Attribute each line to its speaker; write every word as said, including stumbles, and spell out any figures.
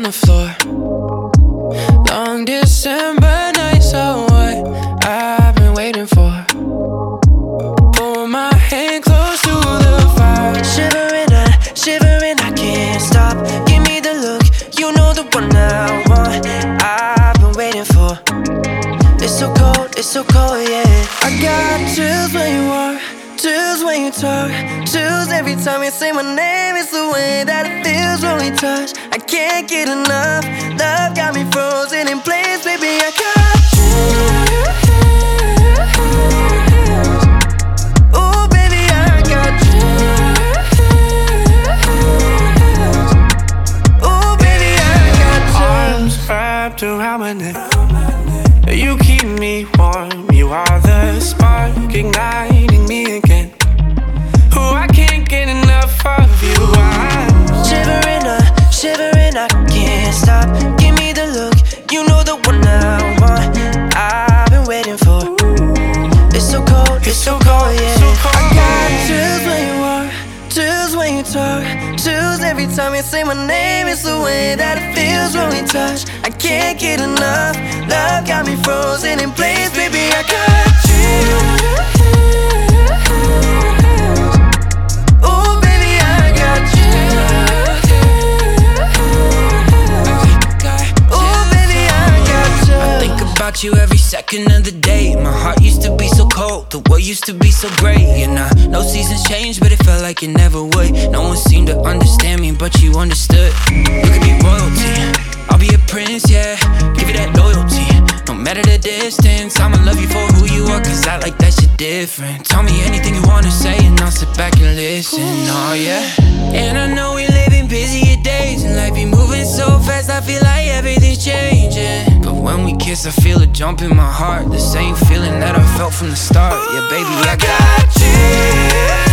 Speaker 1: on the floor. Long December nights, so what I've been waiting for. Pull my hand close to the fire.
Speaker 2: Shivering, I, shivering, I can't stop. Give me the look, you know the one I want. I've been waiting for. It's so cold, it's so cold, yeah.
Speaker 1: I got chills when you walk, chills when you talk, chills every time you say my name. It's the way that it feels when we touch. I can't get enough. Love got me frozen in place, baby. I got chills. Ooh, baby, I got chills. Ooh, baby, I got chills. Arms wrapped around my neck. You keep me warm. You are the spark igniting me again. Oh, I can't get enough of you. I'm
Speaker 2: shivering, uh, shivering, I can't stop. Give me the look, you know the one I want. I've been waiting for. It's so cold, it's so cold, yeah.
Speaker 1: So cold. I got chills when you walk, chills when you talk, chills every time you say my name. It's the way that it feels when we touch. I can't get enough. Love got me frozen in place, baby. I got chills. Ooh, baby, I got chills. Ooh, baby, I got chills.
Speaker 3: I think about you every second of the day. My heart used to be so cold, the world used to be so great. And I know seasons change, but it felt like it never would. No one seemed to understand me, but you understood. You could be royalty, I'll be a prince, yeah. Give you that loyalty, no matter the distance. I'ma love you for who you are, cause I like that shit different. Tell me anything you wanna say and I'll sit back and listen, oh yeah. And I know we live in busier days and life be moving so fast, I feel like everything's changing. But when we kiss, I feel a jump in my heart, the same feeling that I felt from the start. Yeah, baby, I got you.